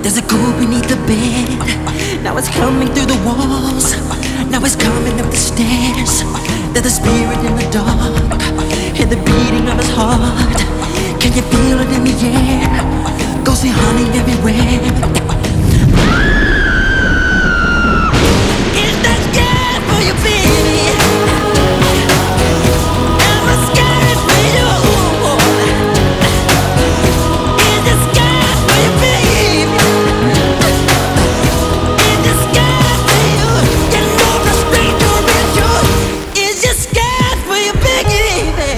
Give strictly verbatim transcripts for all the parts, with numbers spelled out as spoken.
There's a cool beneath the bed. Now it's coming through the walls. Now it's coming up the stairs. There's a spirit in the dark. Hear the beating of his heart. Can you feel it in the air? Go see honey everywhere. Is that scared for you, baby? Am I scared for you? Is it scared for you, baby? Is it scared for you? You know the stranger is you. Is it scared for you, baby?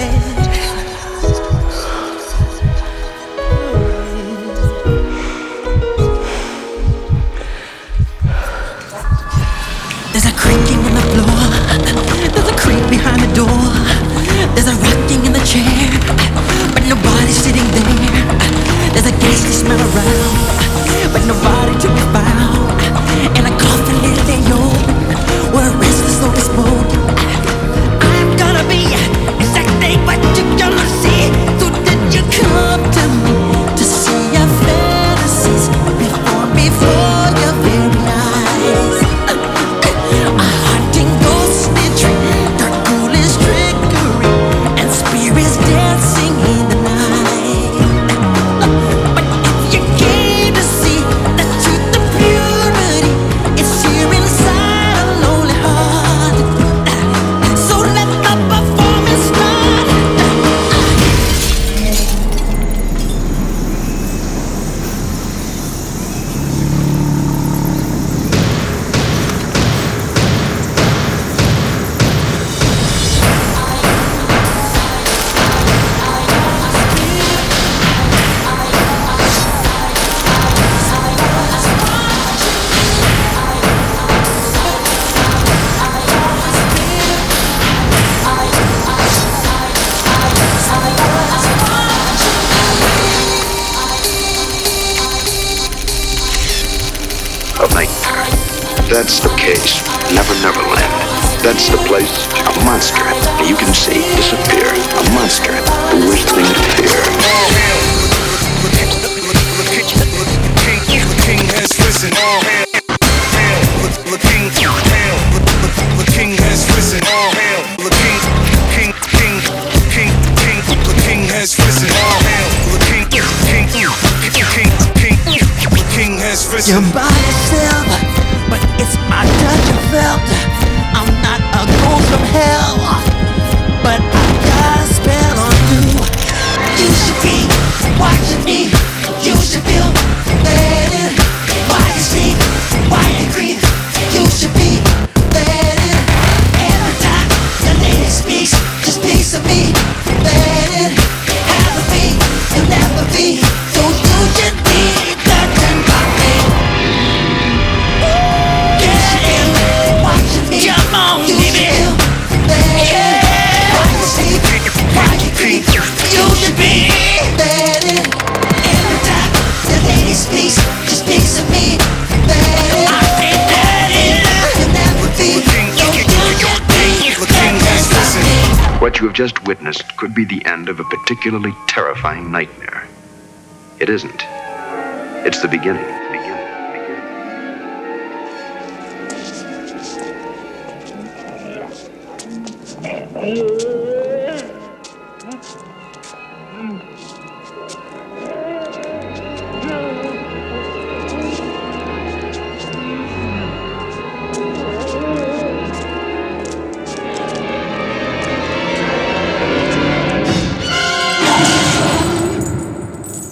There's a creaking in the floor. There's a creep behind the door. There's a rocking in the chair, but nobody's sitting there. There's a ghastly smell around, but nobody to be found. And a coffin lay open, where a restless soul is spoken. I'm gonna be exactly what you're gonna see. So did you come to me to see your fantasies before, before your very eyes? A haunting ghostly trick, dark ghoulish trickery, and spirits dancing in the night. But if you came to see the truth of purity, it's here inside a lonely heart. So let the performance start. A nightmare. That's the case. Never Never Land. That's the place. A monster. You can see disappear. A monster. The worst thing to fear. The king has risen. All hail. The king, hail. The king has risen. All hail. The king, king, king, king, king. The king has risen. All hail. The king, king, king, king, king. The king has risen. You're by yourself, but it's my touch you felt. I'm not a ghost from hell, but I got a spell on you. You should be watching me. You should feel letting. Why you sleep? Why you creep? You should be letting. Every time the lady speaks, just piece of me. Letting. Have a beat, you'll never be. So you should be touching my me. Get in, watching me. Come on, you baby. Yeah. Why you sleep? Why you creep? You should be letting. Every time the lady speaks, just piece of me. Letting. I think that is. You'll never be. So you should be touching my me. What you have just witnessed could be the end of a particularly terrifying nightmare. It isn't. It's the beginning. Beginning. Beginning.